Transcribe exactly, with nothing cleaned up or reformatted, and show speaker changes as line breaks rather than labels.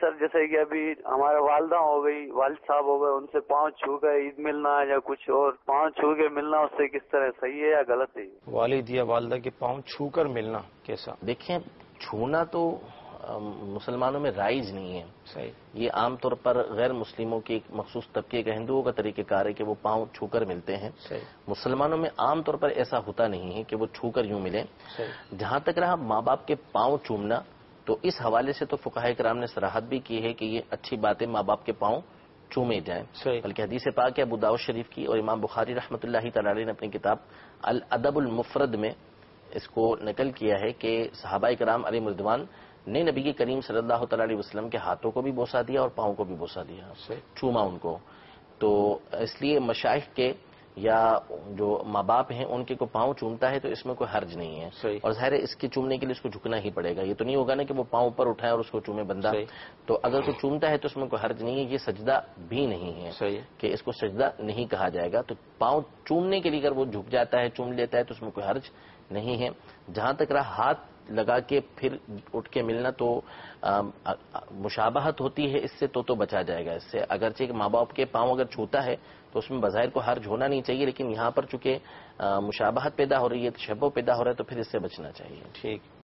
سر جیسے کہ ابھی ہمارا والدہ ہو گئی، والد صاحب ہو گئے، ان سے پاؤں چھو کر عید ملنا یا کچھ اور پاؤں چھو کے ملنا، اس سے کس طرح صحیح ہے یا غلط ہے؟
والد یا والدہ کے پاؤں چھو کر ملنا کیسا؟
دیکھیں، چھونا تو مسلمانوں میں رائج نہیں ہے.
صحیح.
یہ عام طور پر غیر مسلموں کے ایک مخصوص طبقے کا ہندوؤں کا طریقہ کار ہے کہ وہ پاؤں چھو کر ملتے ہیں.
صحیح.
مسلمانوں میں عام طور پر ایسا ہوتا نہیں ہے کہ وہ چھو کر یوں ملیں.
صحیح.
جہاں تک رہا ماں باپ کے پاؤں چومنا، تو اس حوالے سے تو فقہاء کرام نے صراحت بھی کی ہے کہ یہ اچھی بات ہے، ماں باپ کے پاؤں چومے جائیں.
صحیح.
بلکہ حدیث پاک ہے ابو داؤد شریف کی، اور امام بخاری رحمۃ اللہ تعالی علیہ نے اپنی کتاب الادب المفرد میں اس کو نقل کیا ہے کہ صحابہ کرام علیہ رضوان نے نبی کریم صلی اللہ تعالی علیہ وسلم کے ہاتھوں کو بھی بوسا دیا اور پاؤں کو بھی بوسا دیا، چوما ان کو. تو اس لیے مشائخ کے یا جو ماں باپ ہیں ان کے کو پاؤں چومتا ہے تو اس میں کوئی حرج نہیں ہے.
صحیح.
اور ظاہر ہے اس کے چومنے کے لیے اس کو جھکنا ہی پڑے گا. یہ تو نہیں ہوگا نا کہ وہ پاؤں پر اٹھائے اور اس کو چومے بندہ.
صحیح.
تو اگر کوئی چومتا ہے تو اس میں کوئی حرج نہیں ہے. یہ سجدہ بھی نہیں ہے.
صحیح.
کہ اس کو سجدہ نہیں کہا جائے گا. تو پاؤں چومنے کے لیے اگر وہ جھک جاتا ہے، چوم لیتا ہے، تو اس میں کوئی حرج نہیں ہے. جہاں تک رہا ہاتھ لگا کے پھر اٹھ کے ملنا، تو مشابہت ہوتی ہے اس سے، تو تو بچا جائے گا اس سے. اگرچہ کہ ماں باپ کے پاؤں اگر چھوتا ہے تو اس میں بظاہر کو حرج ہونا نہیں چاہیے، لیکن یہاں پر چونکہ مشابہت پیدا ہو رہی ہے، تشبہ پیدا ہو رہا ہے، تو پھر اس سے بچنا چاہیے.
ٹھیک.